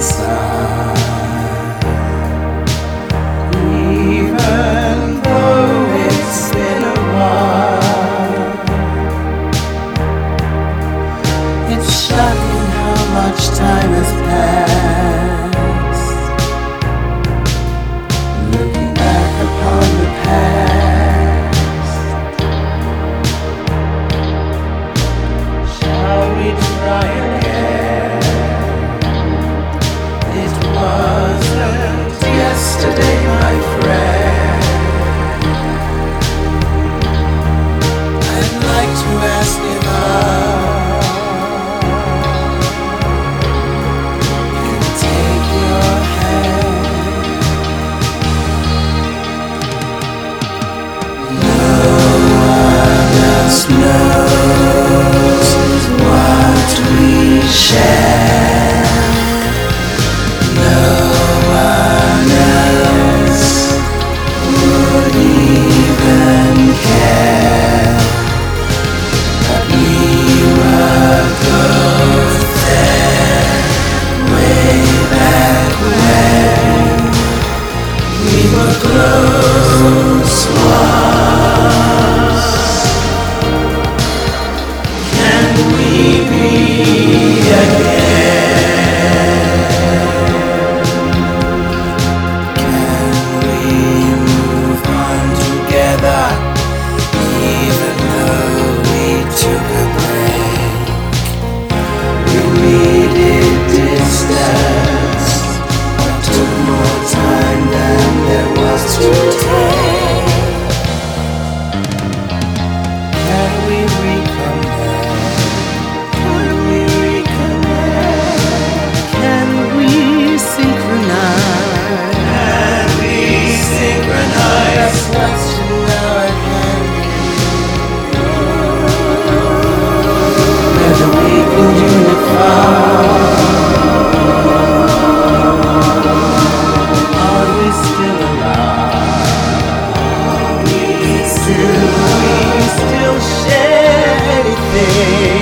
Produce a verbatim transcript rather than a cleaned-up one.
inside. Even though it's been a while, it's shocking how much time has passed. Looking back upon the past, shall we try again? It wasn't yesterday, my friend. I'd like to ask if I can take your hand. No one else knows what we share. No one else would even care. But we were both there way back when we were close once. Can we be again? Can we move on together, even though we took a break? We needed distance, but took more time than there was to take. Can we reconnect? Can we reconnect? Can we synchronize? Can we synchronize? That question now I can whether we can unify. Are we still alive? Are we still, we still share anything?